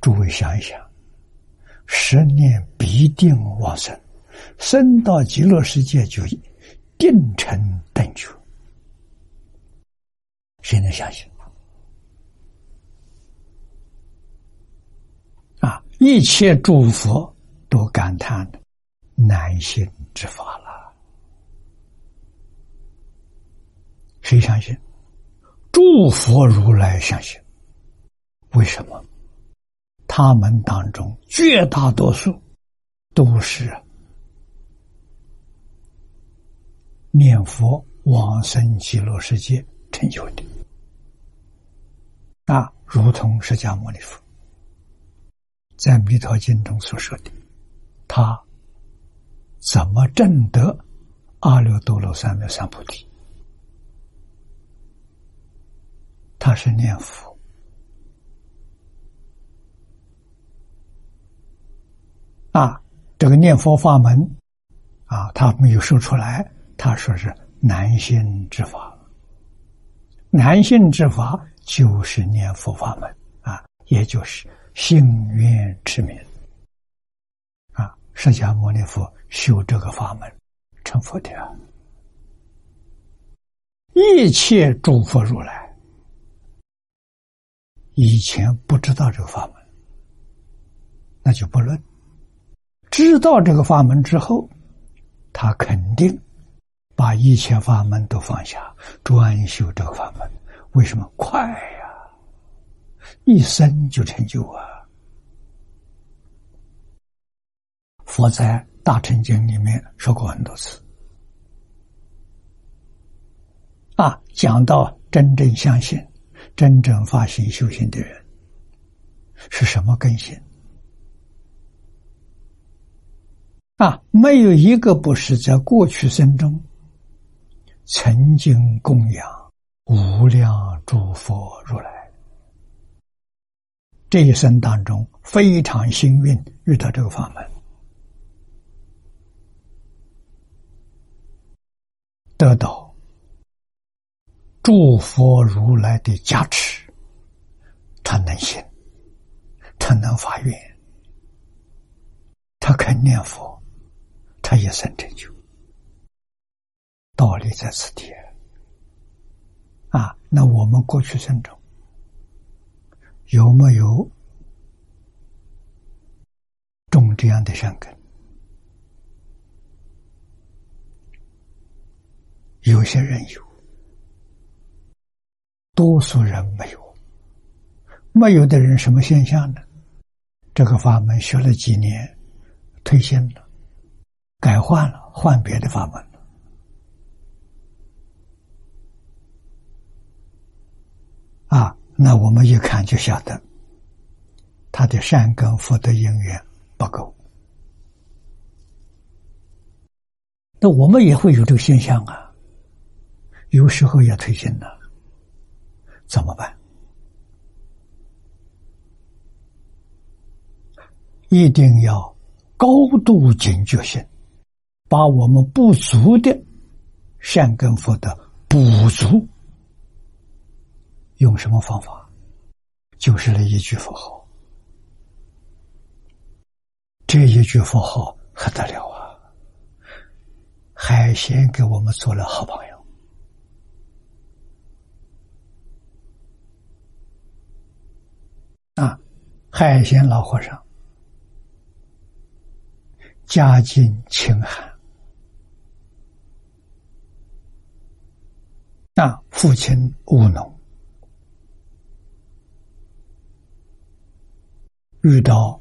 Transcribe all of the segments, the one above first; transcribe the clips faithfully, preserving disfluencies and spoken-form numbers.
诸位想一想，十年必定往生，生到极乐世界就定成等觉。谁能相信？啊！一切诸佛都感叹难信之法了。谁相信？诸佛如来相信。为什么？他们当中绝大多数都是念佛往生极乐世界成就的。啊，如同释迦牟尼佛在《弥陀经》中所说的，他怎么证得阿耨多罗三藐三菩提？他是念佛。啊，这个念佛法门啊，他没有说出来，他说是难信之法。难信之法就是念佛法门啊，也就是信愿持名啊。释迦牟尼佛修这个法门成佛的啊。一切诸佛如来以前不知道这个法门，那就不论。知道这个法门之后，他肯定把一切法门都放下，专修这个法门。为什么？快呀，一生就成就啊！佛在《大乘经》里面说过很多次啊，讲到真正相信、真正发心修行的人是什么根性啊？没有一个不是在过去生中曾经供养无量诸佛如来，这一生当中非常幸运遇到这个法门，得到诸佛如来的加持，他能信，他能发愿，他肯念佛，他一生成就。道理在此地啊！那我们过去生中有没有种这样的善根？有些人有，多数人没有。没有的人什么现象呢？这个法门学了几年，退心了，改换了，换别的法门了。啊，那我们一看就晓得他的善根福德因缘不够。那我们也会有这个现象啊，有时候也退心了，怎么办？一定要高度警觉性，把我们不足的善根福德补足。用什么方法？就是那一句佛号。这一句佛号还得了啊！海鲜给我们做了好朋友啊！海鲜老和尚家境清寒啊，父亲务农，遇到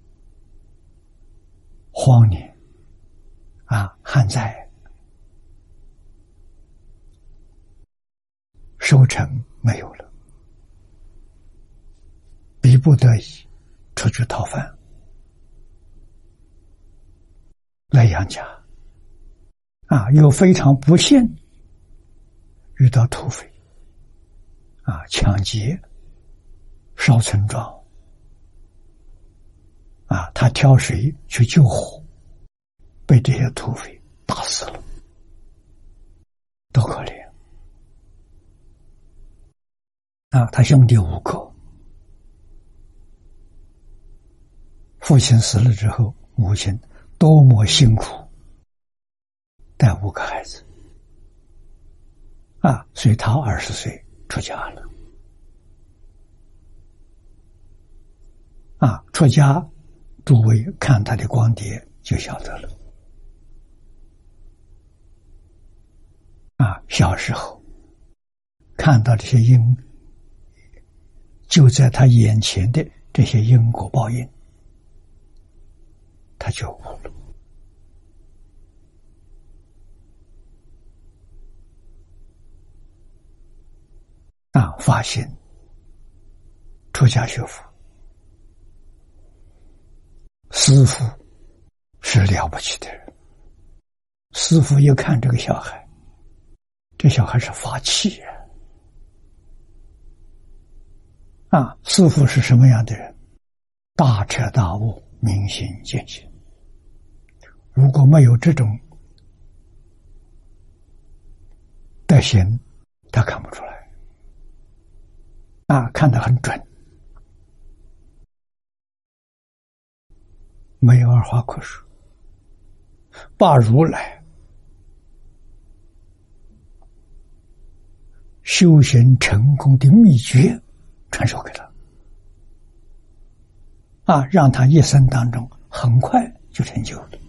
荒年啊，旱灾，收成没有了，逼不得已出去讨饭来养家啊，又非常不幸遇到土匪啊，抢劫烧村庄啊，他挑水去救火，被这些土匪打死了，多可怜啊！他兄弟五个， 父亲死了之后，母亲多么辛苦带五个孩子啊！所以他二十岁出家了啊！出家，诸位看他的光碟就晓得了啊！小时候看到这些因，就在他眼前的这些因果报应，他就悟了啊！发现出家学佛，师父是了不起的人。师父一看这个小孩，这小孩是发气人啊！师父是什么样的人？大彻大悟，明心见性。如果没有这种德行，他看不出来啊，看得很准，没有二话可说，把如来修行成功的秘诀传授给他啊，让他一生当中很快就成就了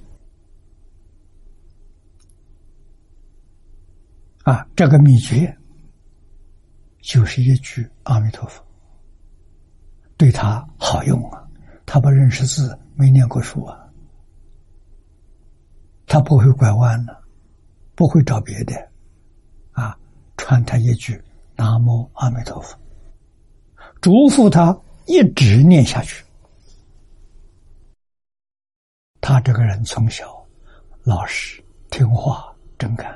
啊！这个秘诀就是一句阿弥陀佛，对他好用啊！他不认识字，没念过书啊，他不会拐弯了，不会找别的啊，传他一句南无阿弥陀佛，嘱咐他一直念下去。他这个人从小老实听话真干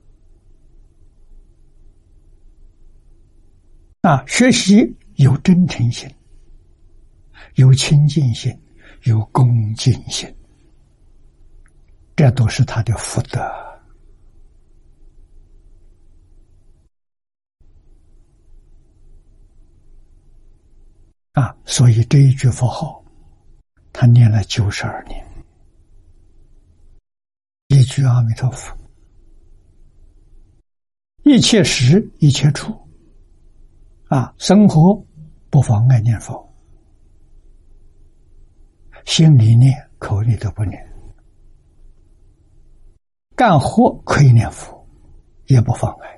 啊，学习有真诚心，有亲近心，有恭敬心，这都是他的福德啊！所以这一句佛号他念了九十二年，一句阿弥陀佛，一切时一切处啊，生活不妨碍念佛，心里念口里都不念，干活可以念佛也不妨碍，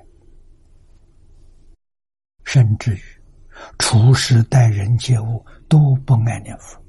甚至于处事待人接物都不爱念佛